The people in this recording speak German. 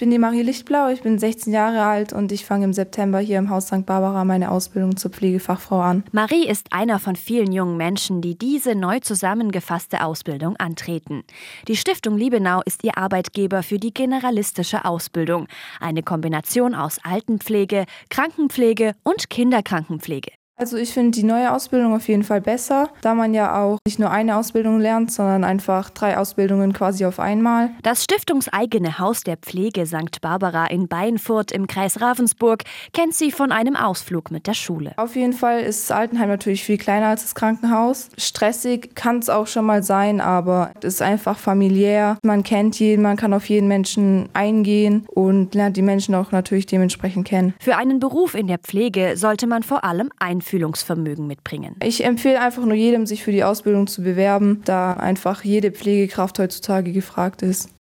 bin die Marie Lichtblau, ich bin 16 Jahre alt und ich fange im September hier im Haus St. Barbara meine Ausbildung zur Pflegefachfrau an. Marie ist einer von vielen jungen Menschen, die diese neu zusammengefasste Ausbildung antreten. Die Stiftung Liebenau ist ihr Arbeitgeber für die generalistische Ausbildung. Eine Kombination aus Altenpflege, Krankenpflege und Kinderkrankenpflege. Also ich finde die neue Ausbildung auf jeden Fall besser, da man ja auch nicht nur eine Ausbildung lernt, sondern einfach 3 Ausbildungen quasi auf einmal. Das stiftungseigene Haus der Pflege St. Barbara in Beinfurt im Kreis Ravensburg kennt sie von einem Ausflug mit der Schule. Auf jeden Fall ist das Altenheim natürlich viel kleiner als das Krankenhaus. Stressig kann es auch schon mal sein, aber es ist einfach familiär. Man kennt jeden, man kann auf jeden Menschen eingehen und lernt die Menschen auch natürlich dementsprechend kennen. Für einen Beruf in der Pflege sollte man vor allem Einfühlungsvermögen mitbringen. Ich empfehle einfach nur jedem, sich für die Ausbildung zu bewerben, da einfach jede Pflegekraft heutzutage gefragt ist.